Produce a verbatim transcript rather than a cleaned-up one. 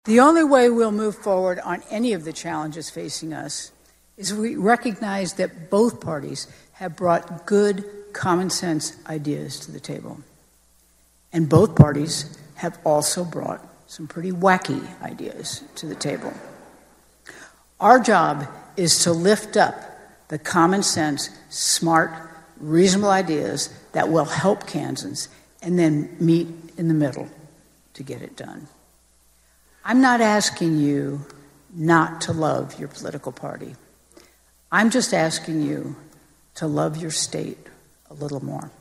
The only way we'll move forward on any of the challenges facing us is we recognize that both parties have brought good, common-sense ideas to the table. And both parties have also brought some pretty wacky ideas to the table. Our job is to lift up the common-sense, smart, reasonable ideas that will help Kansans and then meet in the middle to get it done. I'm not asking you not to love your political party. I'm just asking you to love your state a little more.